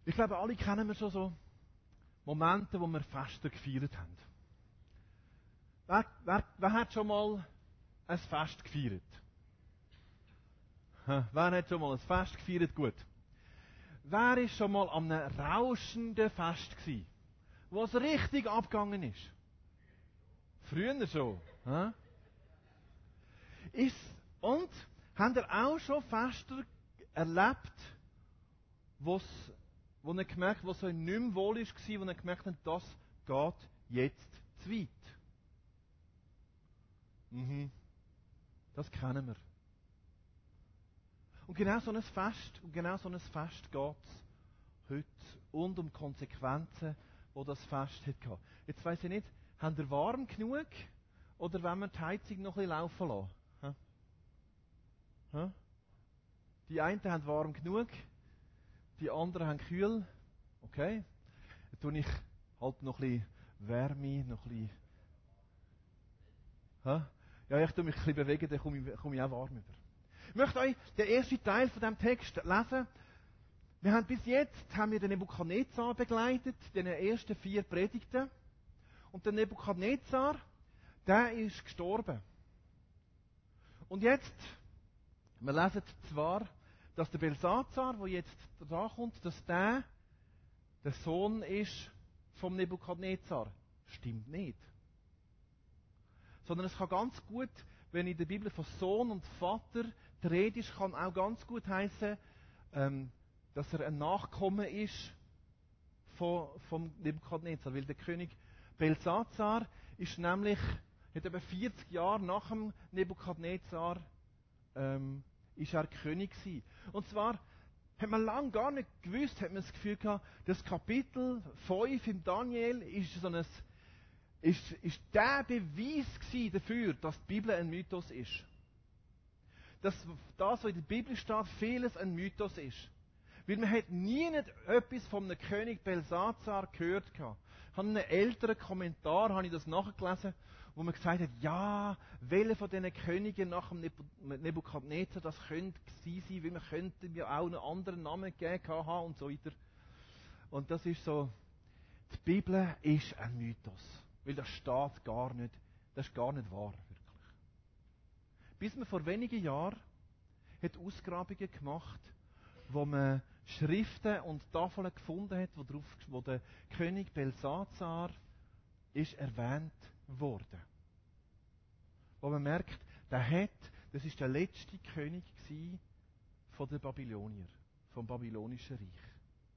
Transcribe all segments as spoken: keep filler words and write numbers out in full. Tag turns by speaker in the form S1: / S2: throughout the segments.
S1: Ich glaube, alle kennen wir schon so Momente, wo wir Feste gefeiert haben. Wer, wer, wer hat schon mal ein Fest gefeiert? Ha, wer hat schon mal ein Fest gefeiert? Gut. Wer ist schon mal an einem rauschenden Fest gewesen, wo es richtig abgegangen ist? Früher schon. Ha? Ist, und habt ihr auch schon Feste erlebt, wo's, wo ihr gemerkt, wo es euch nicht mehr wohl ist, wo ihr gemerkt habt, das geht jetzt zu weit? Mhm. Das kennen wir. Und genau so ein Fest, und genau so ein Fest geht es heute und um Konsequenzen, die das Fest hat. Jetzt weiss ich nicht, habt ihr warm genug oder wollen wir die Heizung noch ein bisschen laufen lassen? Ha? Ha? Die einen haben warm genug, die anderen haben kühl. Okay, dann tue ich halt noch ein bisschen Wärme, noch ein bisschen... Ha? Ja, ich tue mich ein bisschen bewegen, dann komme ich, komme ich auch warm über. Ich möchte euch den ersten Teil von diesem Text lesen. Wir haben bis jetzt haben wir den Nebukadnezar begleitet, den ersten vier Predigten. Und der Nebukadnezar, der ist gestorben. Und jetzt, wir lesen zwar, dass der Belsazar, der jetzt da kommt, dass der der Sohn ist vom Nebukadnezar. Stimmt nicht. Sondern es kann ganz gut, wenn in der Bibel von Sohn und Vater die Rede ist, kann auch ganz gut heißen, ähm, dass er ein Nachkomme ist von, vom Nebukadnezar. Weil der König Belsazar ist nämlich, hat etwa vierzig Jahre nach dem Nebukadnezar ähm, ist er König gewesen. Und zwar hat man lange gar nicht gewusst, hat man das Gefühl gehabt, das Kapitel fünf im Daniel ist so ein Ist, ist der Beweis dafür, dass die Bibel ein Mythos ist. Dass das, was in der Bibel steht, vieles ein Mythos ist. Weil man hat nie nicht etwas von einem König Belsazar gehört. Ich habe in einem älteren Kommentar habe ich das nachgelesen, wo man gesagt hat, ja, welche von diesen Königen nach dem Nebukadnezar das könnte gewesen sein, weil man könnte ja auch einen anderen Namen gegeben haben und so weiter. Und das ist so, die Bibel ist ein Mythos. Weil das steht gar nicht, das ist gar nicht wahr, wirklich. Bis man vor wenigen Jahren hat Ausgrabungen gemacht, wo man Schriften und Tafeln gefunden hat, wo, drauf, wo der König Belsazar ist erwähnt worden. Wo man merkt, der hat, das ist der letzte König gewesen von den Babylonier, vom babylonischen Reich.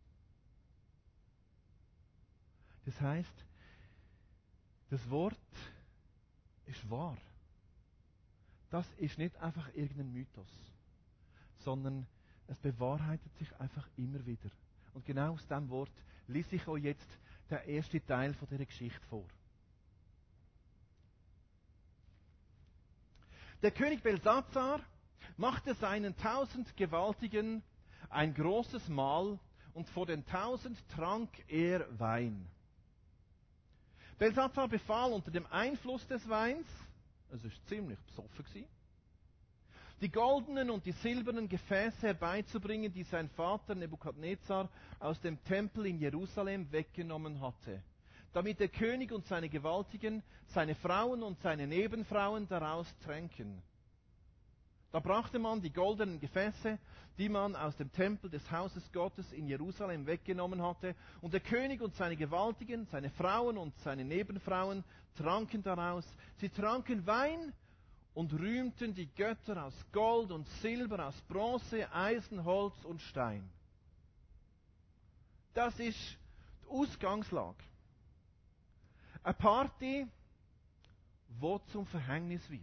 S1: Das heißt, das Wort ist wahr. Das ist nicht einfach irgendein Mythos, sondern es bewahrheitet sich einfach immer wieder. Und genau aus diesem Wort lese ich euch jetzt den ersten Teil von dieser Geschichte vor. Der König Belsazar machte seinen tausend Gewaltigen ein großes Mahl und vor den tausend trank er Wein. Belsazar befahl unter dem Einfluss des Weins, es ist ziemlich besoffen gewesen, die goldenen und die silbernen Gefäße herbeizubringen, die sein Vater Nebukadnezar aus dem Tempel in Jerusalem weggenommen hatte, damit der König und seine Gewaltigen, seine Frauen und seine Nebenfrauen daraus tränken. Da brachte man die goldenen Gefäße, die man aus dem Tempel des Hauses Gottes in Jerusalem weggenommen hatte, und der König und seine Gewaltigen, seine Frauen und seine Nebenfrauen tranken daraus. Sie tranken Wein und rühmten die Götter aus Gold und Silber, aus Bronze, Eisen, Holz und Stein. Das ist die Ausgangslage. Eine Party, die zum Verhängnis wird.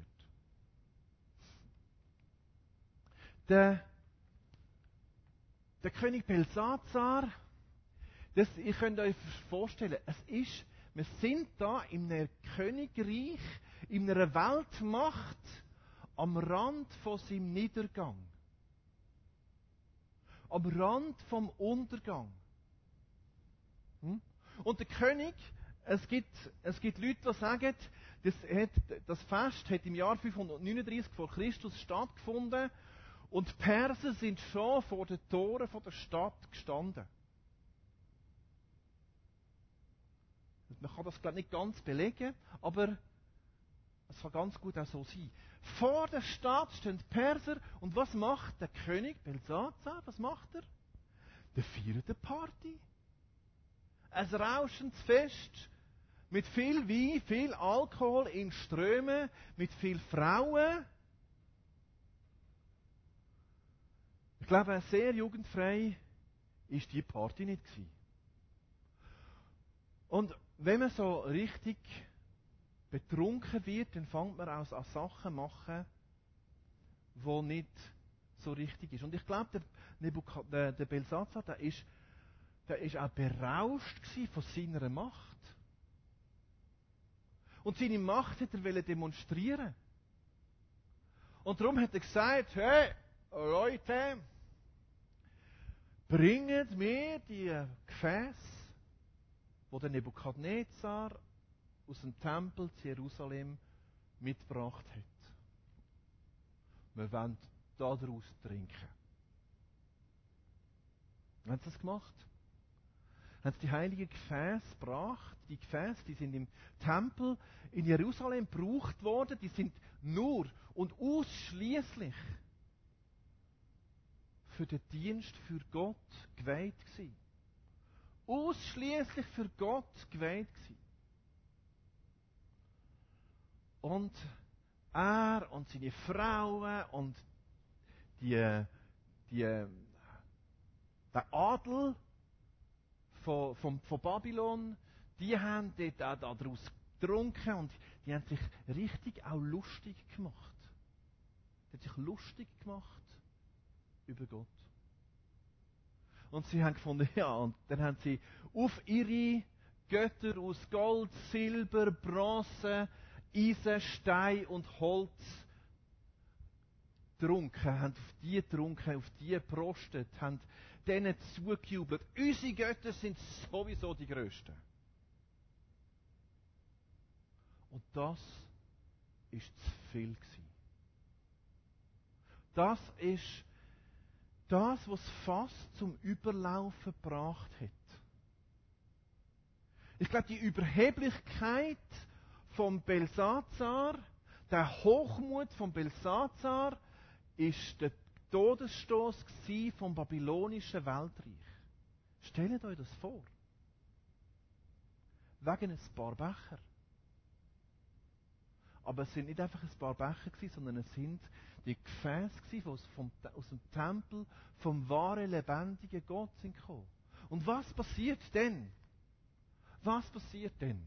S1: Der, der König Belsazar, das, ihr könnt euch vorstellen, es ist, wir sind da in einem Königreich, in einer Weltmacht, am Rand von seinem Niedergang. Am Rand vom Untergang. Hm? Und der König, es gibt, es gibt Leute, die sagen, das, hat, das Fest hat im Jahr fünfhundertneununddreißig vor Christus stattgefunden. Und die Perser sind schon vor den Toren der Stadt gestanden. Man kann das, glaube ich, nicht ganz belegen, aber es kann ganz gut auch so sein. Vor der Stadt stehen die Perser und was macht der König Belsazar? Was macht er? Der feiert eine Party. Ein rauschendes Fest mit viel Wein, viel Alkohol in Strömen, mit viel Frauen. Ich glaube, sehr jugendfrei ist die Party nicht gewesen. Und wenn man so richtig betrunken wird, dann fängt man auch an Sachen machen, die nicht so richtig ist. Und ich glaube, der, Nebukad- der, der Belsazar, der ist, der ist auch berauscht gewesen von seiner Macht. Und seine Macht hat er wollte demonstrieren. Und darum hat er gesagt, hey, Leute, bringt mir die Gefäße, die der Nebukadnezar aus dem Tempel zu Jerusalem mitgebracht hat. Wir wollen daraus trinken. Haben sie das gemacht? Haben sie die heiligen Gefäße gebracht? Die Gefäße, die sind im Tempel in Jerusalem gebraucht worden, die sind nur und ausschließlich für den Dienst für Gott geweiht gewesen. Ausschließlich für Gott geweiht gewesen. Und er und seine Frauen und die, die, der Adel von, von, von Babylon, die haben dort auch daraus getrunken und die haben sich richtig auch lustig gemacht. Die haben sich lustig gemacht über Gott. Und sie haben gefunden, ja, und dann haben sie auf ihre Götter aus Gold, Silber, Bronze, Eisen, Stein und Holz getrunken, haben auf die getrunken, auf die geprostet, haben denen zugejubelt. Unsere Götter sind sowieso die grössten. Und das ist zu viel gewesen. Das ist das, was es fast zum Überlaufen gebracht hat. Ich glaube, die Überheblichkeit vom Belsazar, der Hochmut vom Belsazar, ist der Todesstoß vom babylonischen Weltreich. Stellt euch das vor. Wegen ein paar Becher. Aber es sind nicht einfach ein paar Becher gewesen, sondern es sind die Gefäße gewesen, die aus, vom, aus dem Tempel vom wahren, lebendigen Gott sind gekommen. Und was passiert denn? Was passiert denn?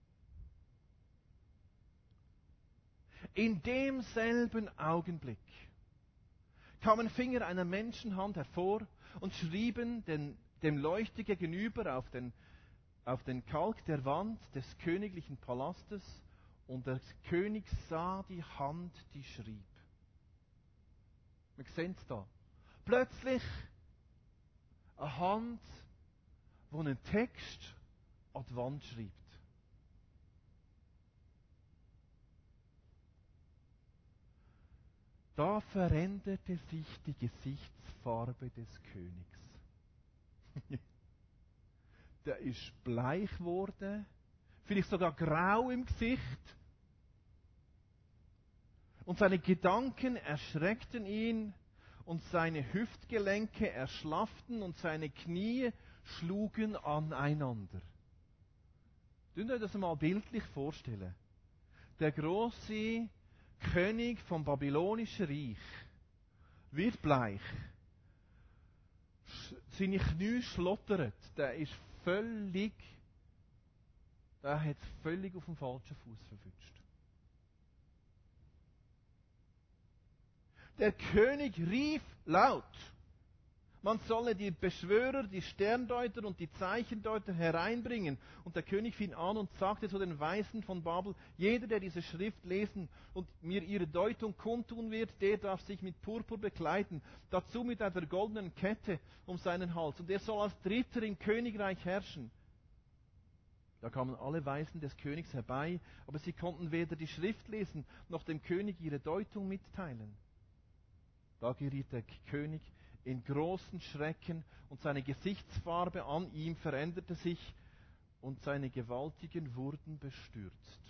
S1: In demselben Augenblick kamen Finger einer Menschenhand hervor und schrieben den, dem Leuchte gegenüber auf den, auf den Kalk der Wand des königlichen Palastes, und der König sah die Hand, die schrieb. Wir sehen es da. Plötzlich eine Hand, die einen Text an die Wand schreibt. Da veränderte sich die Gesichtsfarbe des Königs. Der ist bleich geworden, vielleicht sogar grau im Gesicht. Und seine Gedanken erschreckten ihn und seine Hüftgelenke erschlafften und seine Knie schlugen aneinander. Könnt ihr euch das mal bildlich vorstellen? Der große König vom babylonischen Reich wird bleich. Seine Knie schlottern. Der ist völlig, der hat völlig auf dem falschen Fuß verwünscht. Der König rief laut, man solle die Beschwörer, die Sterndeuter und die Zeichendeuter hereinbringen. Und der König fing an und sagte zu den Weisen von Babel, jeder, der diese Schrift lesen und mir ihre Deutung kundtun wird, der darf sich mit Purpur bekleiden, dazu mit einer goldenen Kette um seinen Hals. Und er soll als Dritter im Königreich herrschen. Da kamen alle Weisen des Königs herbei, aber sie konnten weder die Schrift lesen, noch dem König ihre Deutung mitteilen. Da geriet der König in großen Schrecken und seine Gesichtsfarbe an ihm veränderte sich und seine Gewaltigen wurden bestürzt.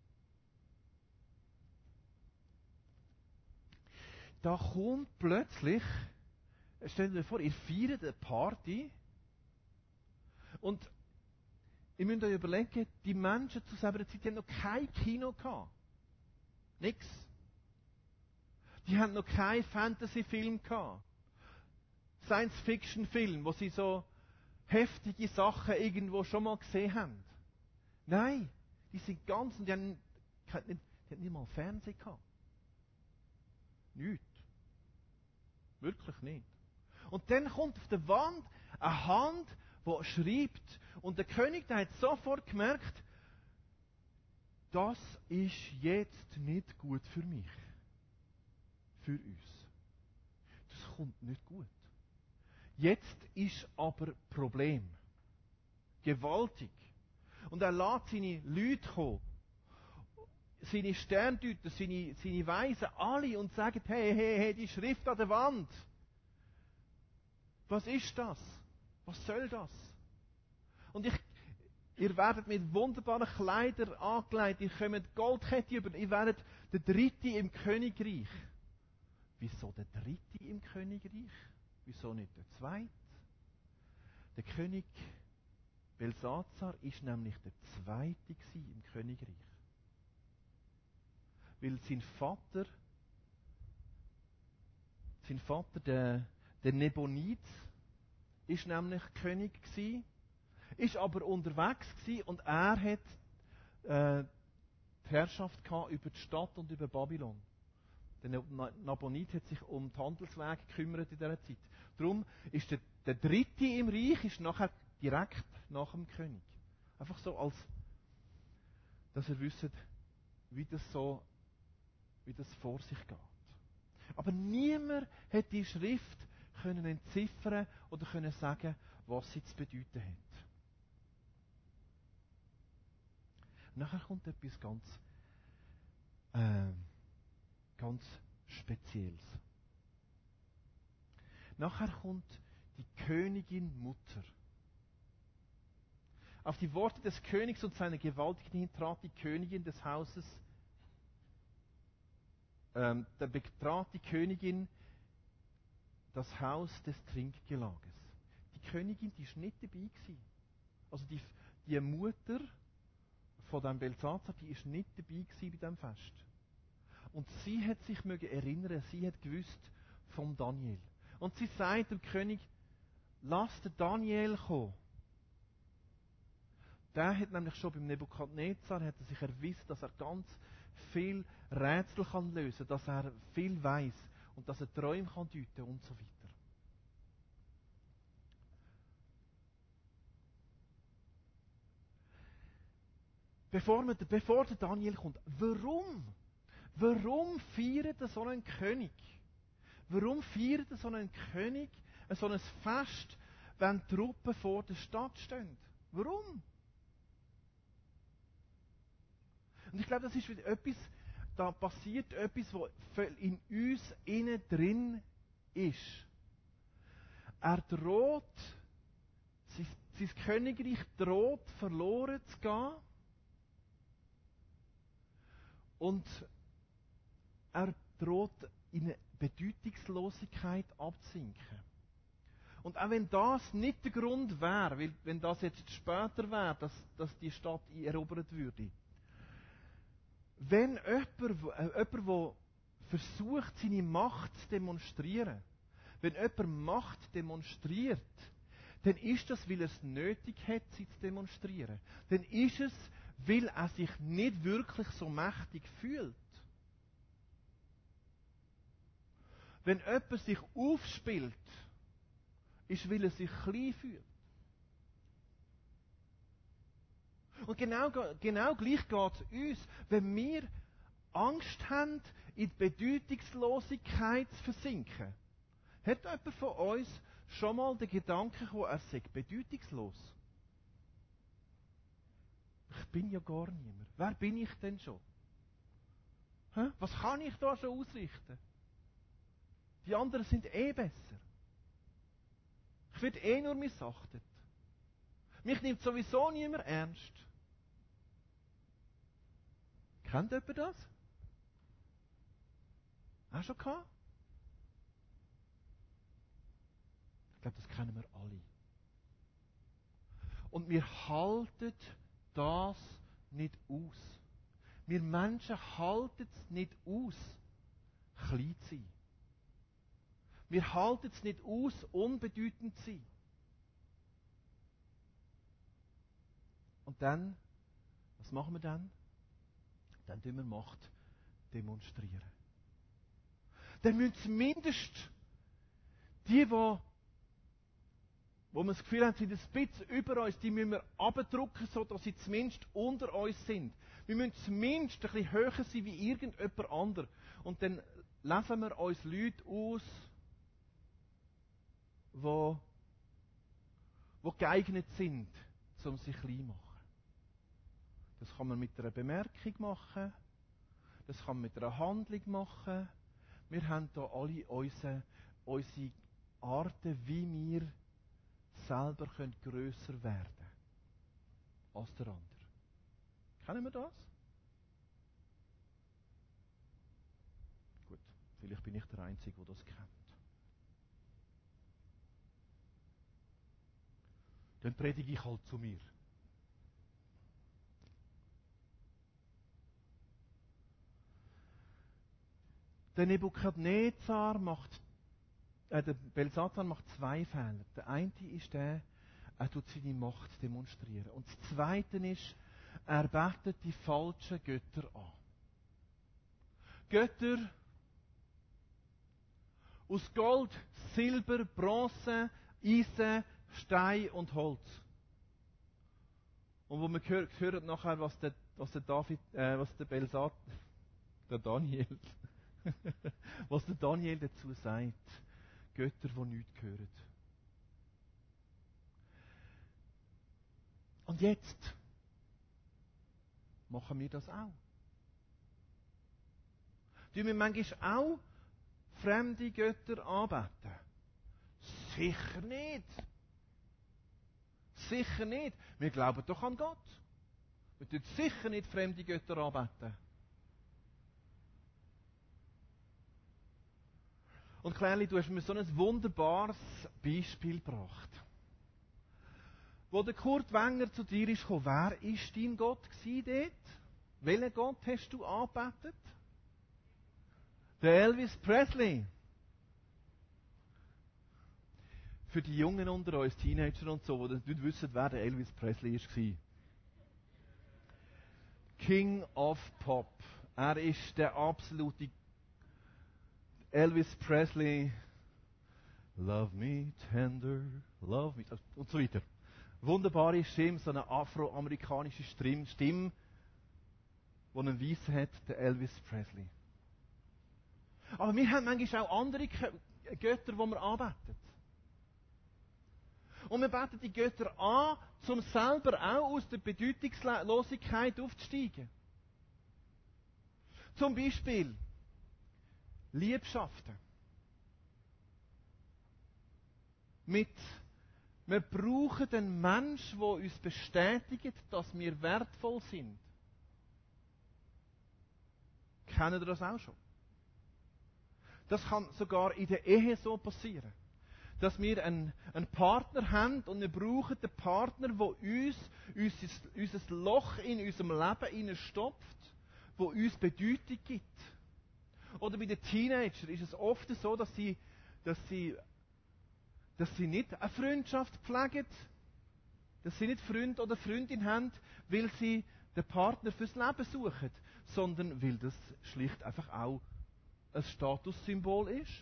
S1: Da kommt plötzlich, stellt euch vor, ihr feiert eine Party und ihr müsst euch überlegen, die Menschen zu selber Zeit, die haben noch kein Kino gehabt. Nix. Die haben noch keinen Fantasy-Film gehabt. Science-Fiction-Film, wo sie so heftige Sachen irgendwo schon mal gesehen haben. Nein, die sind ganz, und die haben, die haben nicht mal Fernsehen gehabt. Nicht. Wirklich nicht. Und dann kommt auf der Wand eine Hand, die schreibt, und der König, der hat sofort gemerkt, das ist jetzt nicht gut für mich. Für uns. Das kommt nicht gut. Jetzt ist aber Problem. Gewaltig. Und er lässt seine Leute kommen. Seine Sterndeuter, seine, seine Weisen, alle, und sagen, hey, hey, hey, die Schrift an der Wand. Was ist das? Was soll das? Und ich, ihr werdet mit wunderbaren Kleidern angelegt, ihr kommt Goldkette über, ihr werdet der Dritte im Königreich. Wieso der Dritte im Königreich? Wieso nicht der Zweite? Der König Belsazar ist nämlich der Zweite im Königreich. Weil sein Vater, sein Vater, der, der Nebonid, ist nämlich König gsi, ist aber unterwegs gsi, und er hat äh, die Herrschaft gehabt über die Stadt und über Babylon. Der Nabonid hat sich um die Handelswege gekümmert in dieser Zeit. Darum ist der, der Dritte im Reich ist nachher direkt nach dem König. Einfach so, als dass ihr wisst, wie das so, wie das vor sich geht. Aber niemand hat die Schrift können entziffern oder können sagen, was sie zu bedeuten hat. Nachher kommt etwas ganz äh, ganz Spezielles. Nachher kommt die Königin Mutter. Auf die Worte des Königs und seiner Gewaltigen hin trat die Königin des Hauses, ähm, da betrat die Königin das Haus des Trinkgelages. Die Königin, die ist nicht dabei gewesen. Also die, die Mutter von dem Belsazar, die ist nicht dabei gewesen bei diesem Fest. Und sie hat sich mögen erinnern, sie hat gewusst vom Daniel. Und sie sagt dem König, lass den Daniel kommen. Der hat nämlich schon beim Nebukadnezar hat er sich erwiesen, dass er ganz viel Rätsel kann lösen, dass er viel weiß und dass er Träume kann deuten und so weiter. Bevor, wir, bevor der Daniel kommt, warum? Warum feiert so ein König? Warum feiert so ein König so ein Fest, wenn Truppen vor der Stadt stehen? Warum? Und ich glaube, das ist etwas, da passiert etwas, was in uns innen drin ist. Er droht, sein, sein Königreich droht, verloren zu gehen. Und er droht in eine Bedeutungslosigkeit abzusinken. Und auch wenn das nicht der Grund wäre, weil wenn das jetzt später wäre, dass, dass die Stadt erobert würde. Wenn jemand, äh, jemand, der versucht, seine Macht zu demonstrieren, wenn jemand Macht demonstriert, dann ist das, weil er es nötig hat, sie zu demonstrieren. Dann ist es, weil er sich nicht wirklich so mächtig fühlt. Wenn jemand sich aufspielt, ist, weil er sich klein fühlt. Und genau, genau gleich geht es uns, wenn wir Angst haben, in die Bedeutungslosigkeit zu versinken. Hat jemand von uns schon mal den Gedanken gehabt, er sei bedeutungslos? Ich bin ja gar niemand. Wer bin ich denn schon? Hä? Was kann ich da schon ausrichten? Die anderen sind eh besser. Ich werde eh nur missachtet. Mich nimmt sowieso niemand ernst. Kennt jemand das? Auch schon gehabt? Ich glaube, das kennen wir alle. Und wir halten das nicht aus. Wir Menschen halten es nicht aus, klein zu sein. Wir halten es nicht aus, unbedeutend zu sein. Und dann, was machen wir dann? Dann tun wir Macht demonstrieren. Dann müssen zumindest die, die, wo wir das Gefühl haben, sie sind ein bisschen über uns, die müssen wir abdrücken, sodass sie zumindest unter uns sind. Wir müssen zumindest ein bisschen höher sein wie irgendjemand anderer. Und dann lesen wir uns Leute aus, die, die geeignet sind, um sich klein zu machen. Das kann man mit einer Bemerkung machen, das kann man mit einer Handlung machen. Wir haben da alle unsere, unsere Arten, wie wir selber können grösser werden als der andere. Kennen wir das? Gut, vielleicht bin ich der Einzige, der das kennt. Dann predige ich halt zu mir. Der Nebukadnezar macht, äh, der Belsazar macht zwei Fehler. Der eine ist der, er tut seine Macht demonstrieren. Und das zweite ist, er betet die falschen Götter an. Götter aus Gold, Silber, Bronze, Eisen, Stein und Holz. Und wo wir hören, hören nachher, was der, was der David, äh, was der Belsazar, der Daniel, was der Daniel dazu sagt. Götter, die nichts gehören. Und jetzt machen wir das auch. Tun wir manchmal auch fremde Götter anbeten? Sicher nicht. Sicher nicht. Wir glauben doch an Gott. Wir tun sicher nicht fremde Götter anbeten. Und Klärli, du hast mir so ein wunderbares Beispiel gebracht. Wo der Kurt Wenger zu dir ist gekommen, wer war dein Gott dort? Welchen Gott hast du angebetet? Der Elvis Presley. Für die Jungen unter uns, Teenager und so, die nicht wissen, wer der Elvis Presley war. King of Pop. Er ist der absolute Elvis Presley. Love me tender, love me, und so weiter. Wunderbare Stimme, so eine afroamerikanische Stimme, Stimme, die einen Weissen hat, der Elvis Presley. Aber wir haben manchmal auch andere Götter, die wir anbeten. Und wir beten die Götter an, um selber auch aus der Bedeutungslosigkeit aufzusteigen. Zum Beispiel Liebschaften. Mit, wir brauchen einen Menschen, der uns bestätigt, dass wir wertvoll sind. Kennen ihr das auch schon? Das kann sogar in der Ehe so passieren. Dass wir einen, einen Partner haben und wir brauchen den Partner, der uns, unser, unser Loch in unserem Leben stopft, der uns Bedeutung gibt. Oder bei den Teenagern ist es oft so, dass sie, dass sie, dass sie nicht eine Freundschaft pflegen, dass sie nicht Freund oder Freundin haben, weil sie den Partner fürs Leben suchen, sondern weil das schlicht einfach auch ein Statussymbol ist.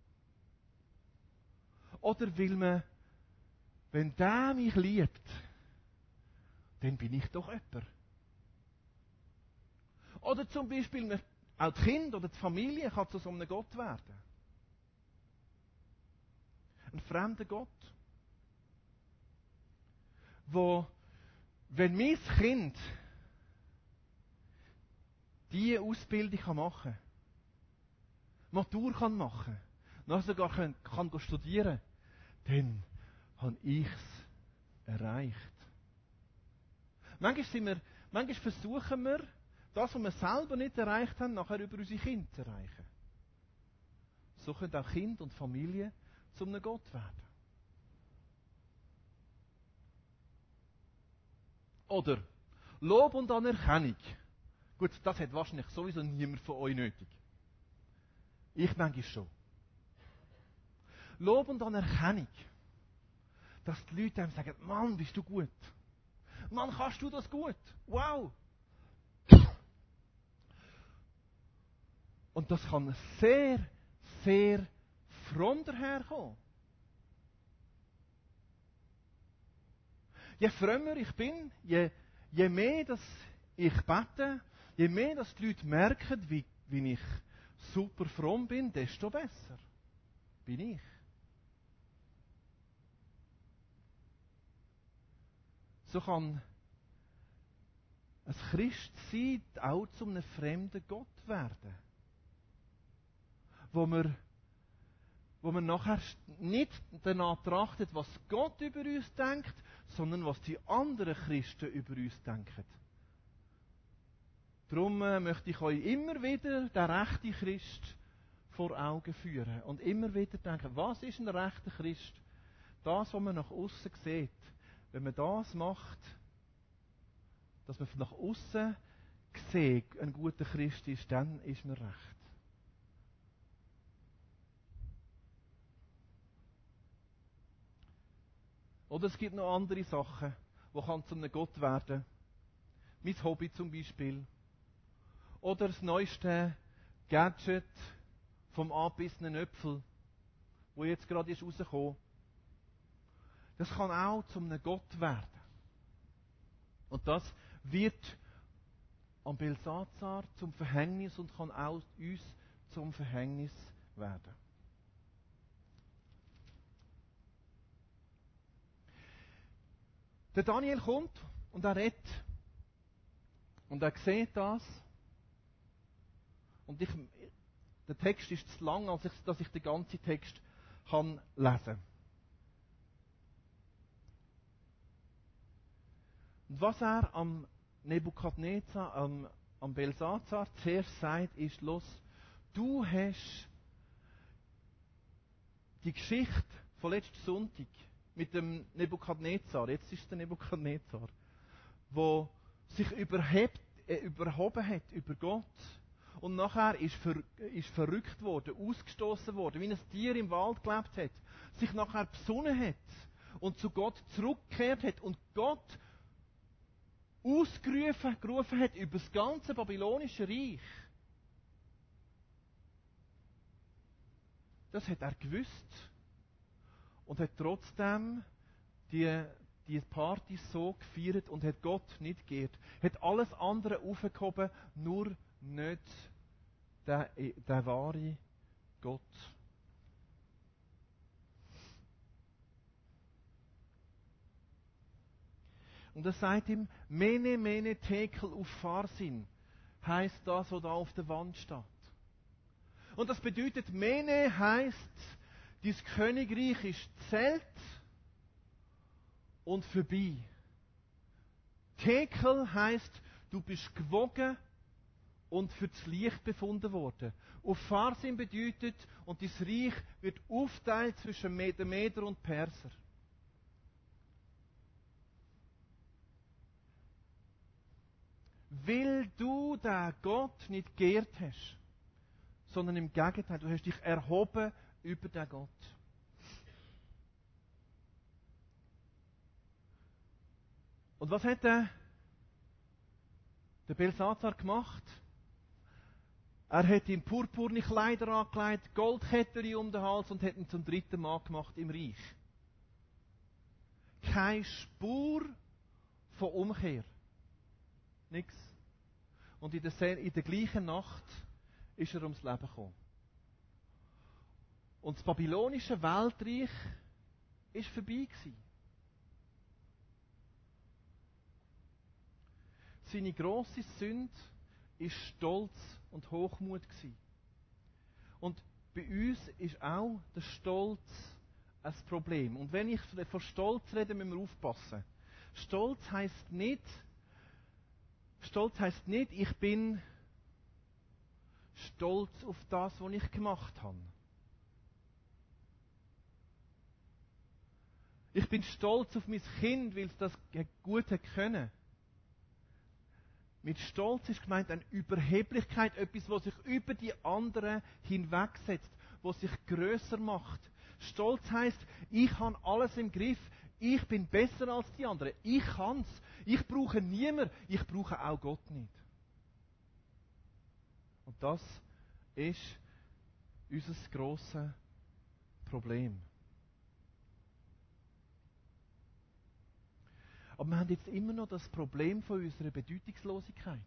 S1: Oder weil man, wenn der mich liebt, dann bin ich doch jemand. Oder zum Beispiel, auch die Kinder oder die Familie kann zu so einem Gott werden. Ein fremder Gott. Wo, wenn mein Kind diese Ausbildung machen kann, Matur kann machen, noch sogar kann, kann studieren, dann habe ich es erreicht. Manchmal, sind wir, manchmal versuchen wir, das, was wir selber nicht erreicht haben, nachher über unsere Kinder zu erreichen. So können auch Kind und Familie zu einem Gott werden. Oder Lob und Anerkennung. Gut, das hat wahrscheinlich sowieso niemand von euch nötig. Ich denke schon. Lob und Anerkennung. Dass die Leute einem sagen, Mann, bist du gut. Mann, kannst du das gut. Wow. Und das kann sehr, sehr fromm daherkommen. Je frömmer ich bin, je, je mehr dass ich bete, je mehr dass die Leute merken, wie, wie ich super fromm bin, desto besser bin ich. So kann ein Christsein auch zu einem fremden Gott werden. Wo man, wo man nachher nicht danach trachtet, was Gott über uns denkt, sondern was die anderen Christen über uns denken. Darum äh, möchte ich euch immer wieder den rechten Christ vor Augen führen. Und immer wieder denken, was ist ein rechter Christ? Das, was man nach außen sieht. Wenn man das macht, dass man nach außen sieht, ein guter Christ ist, dann ist man recht. Oder es gibt noch andere Sachen, die kann zu einem Gott werden. Mein Hobby zum Beispiel. Oder das neueste Gadget vom angebissenen Äpfel, wo jetzt gerade ist rausgekommen. Das kann auch zu einem Gott werden. Und das wird am Belsazar zum Verhängnis und kann auch uns zum Verhängnis werden. Der Daniel kommt und er redet. Und er sieht das. Und ich, der Text ist zu lang, als ich, dass ich den ganzen Text kann lesen kann. Und was er am Nebukadnezar, am, am Belsazar zuerst sagt, ist, los, du hast die Geschichte von letzten Sonntag mit dem Nebukadnezar, jetzt ist es der Nebukadnezar, wo sich überhebt, äh, überhoben hat über Gott und nachher ist, ver, ist verrückt worden, ausgestoßen worden, wie ein Tier im Wald gelebt hat, sich nachher besonnen hat und zu Gott zurückgekehrt hat und Gott ausgerufen gerufen hat über das ganze babylonische Reich. Das hat er gewusst und hat trotzdem die, die Party so gefeiert und hat Gott nicht geehrt. Hat alles andere aufgehoben, nur nicht der, der wahre Gott. Und er sagt ihm, Mene, Mene, Tekel, Upharsin, heisst das, was da auf der Wand steht. Und das bedeutet, Mene heisst, dein Königreich ist zählt und vorbei. Tekel heisst, du bist gewogen und für das Licht befunden worden. Upharsin bedeutet, und dein Reich wird aufteilt zwischen den Meder und Perser. Weil du den Gott nicht geehrt hast, sondern im Gegenteil, du hast dich erhoben über den Gott. Und was hat der, der Belsazar gemacht? Er hat ihm purpurne Kleider angelegt, Goldketten um den Hals und hat ihn zum dritten Mann gemacht im Reich. Keine Spur von Umkehr. Nichts. Und in der, in der gleichen Nacht ist er ums Leben gekommen. Und das babylonische Weltreich war vorbei gewesen. Seine grosse Sünde war Stolz und Hochmut gewesen. Und bei uns ist auch der Stolz ein Problem. Und wenn ich von Stolz rede, müssen wir aufpassen. Stolz heisst nicht, Stolz heisst nicht, ich bin stolz auf das, was ich gemacht habe. Ich bin stolz auf mein Kind, weil es das gut hat können. Mit Stolz ist gemeint eine Überheblichkeit, etwas, was sich über die anderen hinwegsetzt, was sich grösser macht. Stolz heisst, ich habe alles im Griff, ich bin besser als die anderen, ich kann's, ich brauche niemanden, ich brauche auch Gott nicht. Und das ist unser grosses Problem. Aber wir haben jetzt immer noch das Problem von unserer Bedeutungslosigkeit.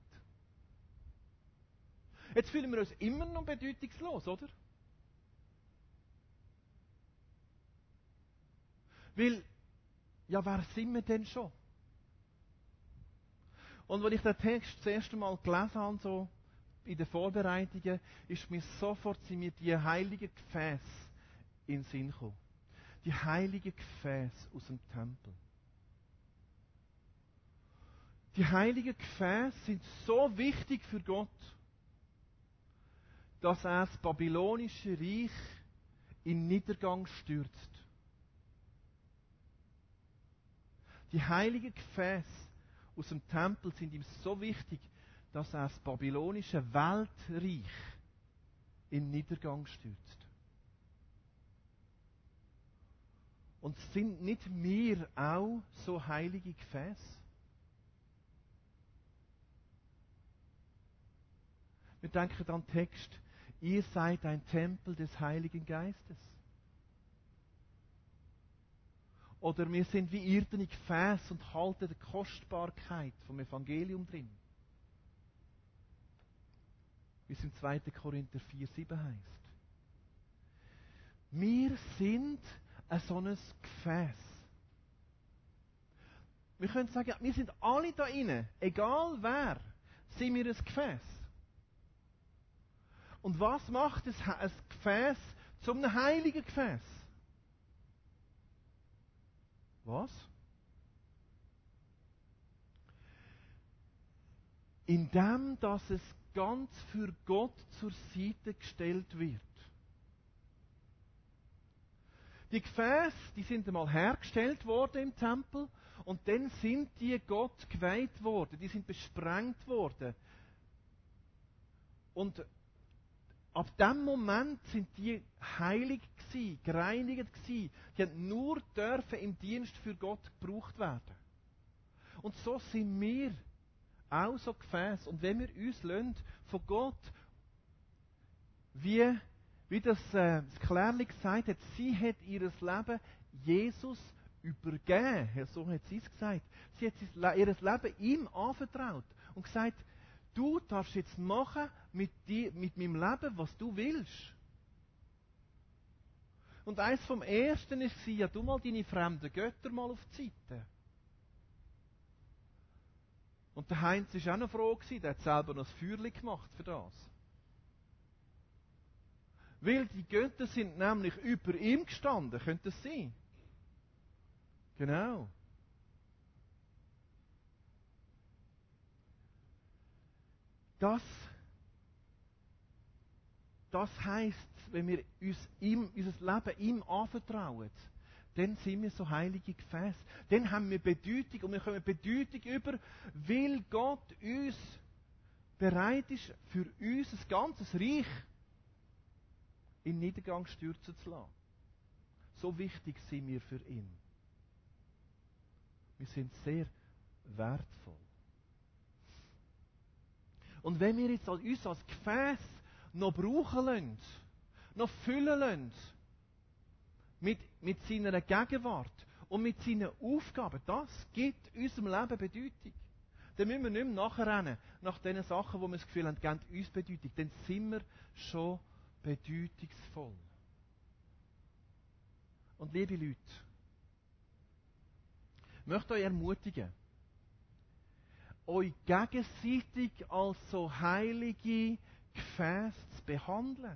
S1: Jetzt fühlen wir uns immer noch bedeutungslos, oder? Weil, ja, wer sind wir denn schon? Und als ich den Text das erste Mal gelesen habe, so in den Vorbereitungen, ist mir sofort sind mir die heiligen Gefäße in den Sinn gekommen. Die heiligen Gefäße aus dem Tempel. Die heiligen Gefäße sind so wichtig für Gott, dass er das babylonische Reich in Niedergang stürzt. Die heiligen Gefäße aus dem Tempel sind ihm so wichtig, dass er das babylonische Weltreich in Niedergang stürzt. Und sind nicht wir auch so heilige Gefäße? Wir denken an den Text, ihr seid ein Tempel des Heiligen Geistes. Oder wir sind wie irdene Gefäße und halten die Kostbarkeit vom Evangelium drin. Wie es im zweiten Korinther vier sieben heißt. Wir sind ein solches Gefäß. Wir können sagen, wir sind alle da inne, egal wer, sind wir ein Gefäß. Und was macht ein Gefäß zum heiligen Gefäß? Was? Indem, dass es ganz für Gott zur Seite gestellt wird. Die Gefäße, die sind einmal hergestellt worden im Tempel und dann sind die Gott geweiht worden, die sind besprengt worden. Und ab dem Moment sind die heilig gsi, gereinigt gsi. Die haben nur dürfen im Dienst für Gott gebraucht werden. Und so sind wir auch so Gefäß. Und wenn wir uns lassen, von Gott, wie, wie das, äh, das Klärli gesagt hat, sie hat ihr Leben Jesus übergeben. So hat sie es gesagt. Sie hat ihr Leben ihm anvertraut und gesagt, du darfst jetzt machen mit, die, mit meinem Leben, was du willst. Und eins vom Ersten war, ja, du mal deine fremden Götter mal auf die Seite. Und der Heinz war auch noch froh, der hat selber noch das Feuerchen gemacht für das. Weil die Götter sind nämlich über ihm gestanden, könnte es sein? Genau. Das, das heisst, wenn wir uns ihm, unser Leben ihm anvertrauen, dann sind wir so heilige Gefäße. Dann haben wir Bedeutung und wir kommen Bedeutung über, weil Gott uns bereit ist, für uns ein ganzes Reich in Niedergang stürzen zu lassen. So wichtig sind wir für ihn. Wir sind sehr wertvoll. Und wenn wir jetzt uns als Gefäß noch brauchen lassen, noch füllen lassen, mit, mit seiner Gegenwart und mit seinen Aufgaben, das gibt unserem Leben Bedeutung. Dann müssen wir nicht mehr nachrennen, nach den Sachen, wo wir das Gefühl haben, geben uns Bedeutung. Dann sind wir schon bedeutungsvoll. Und liebe Leute, ich möchte euch ermutigen, euch gegenseitig als so heilige Gefäße zu behandeln.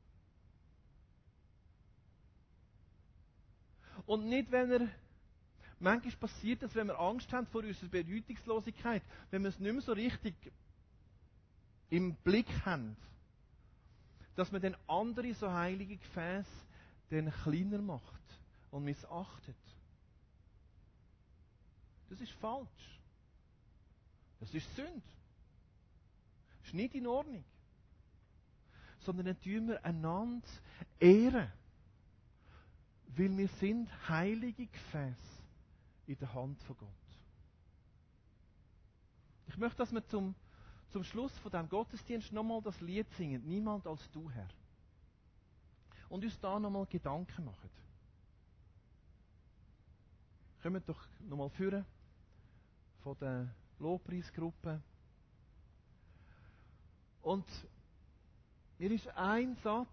S1: Und nicht, wenn ihr Manchmal passiert das, wenn wir Angst haben vor unserer Bedeutungslosigkeit, wenn wir es nicht mehr so richtig im Blick haben, dass man dann andere so heilige Gefäße dann kleiner macht und missachtet. Das ist falsch. Das ist Sünde. Das ist nicht in Ordnung. Sondern dann tun wir einander ehren. Weil wir sind heilige Gefäße in der Hand von Gott. Ich möchte, dass wir zum, zum Schluss von diesem Gottesdienst nochmal das Lied singen. Niemand als du, Herr. Und uns da nochmal Gedanken machen. Kommt doch nochmal führen von der Lobpreisgruppe. Und mir ist ein Satz